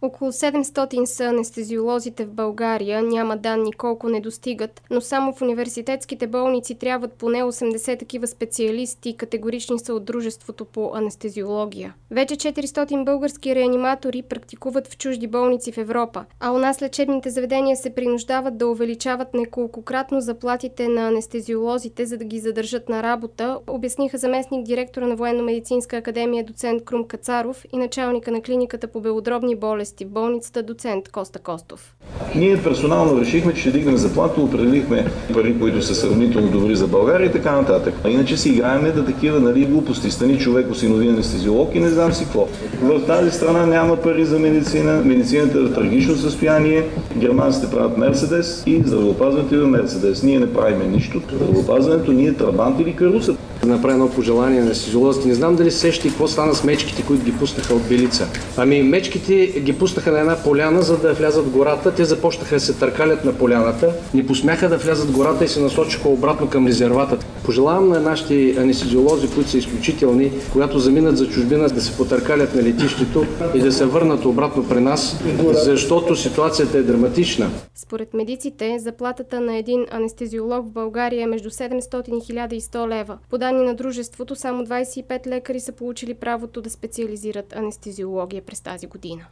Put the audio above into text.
Около 700 са анестезиолозите в България, няма данни колко не достигат, но само в университетските болници трябват поне 80 такива специалисти, категорични са от Дружеството по анестезиология. Вече 400 български реаниматори практикуват в чужди болници в Европа, а у нас лечебните заведения се принуждават да увеличават неколкократно заплатите на анестезиолозите, за да ги задържат на работа, обясниха заместник директора на Военно-медицинска академия доцент Крум Кацаров и началника на клиниката по белодробни болести в болницата доцент Коста Костов. Ние персонално решихме, че ще дигнем заплата, определихме пари, които са сравнително добри за България и така нататък. Иначе си играеме да такива глупости. Стани човек, осинови анестезиолог и не знам си какво. В тази страна няма пари за медицина, медицината е в трагично състояние, германците правят Мерцедес и здравеопазването е Мерцедес. Ние не правиме нищо. Здравеопазването ние трабант или каруса. Да направя едно пожелание на анестезиолозите. Не знам дали сещате какво стана с мечките, които ги пуснаха от Белица. Мечките ги пуснаха на една поляна, за да влязат в гората. Те започнаха да се търкалят на поляната, не посмяха да влязат в гората и се насочиха обратно към резервата. Пожелавам на нашите анестезиолози, които са изключителни, когато заминат за чужбина, да се потъркалят на летището и да се върнат обратно при нас, защото ситуацията е драматична. Според медиците, заплатата на един анестезиолог в България е между 700 и 1100 лева. По данни на дружеството, само 25 лекари са получили правото да специализират анестезиология през тази година.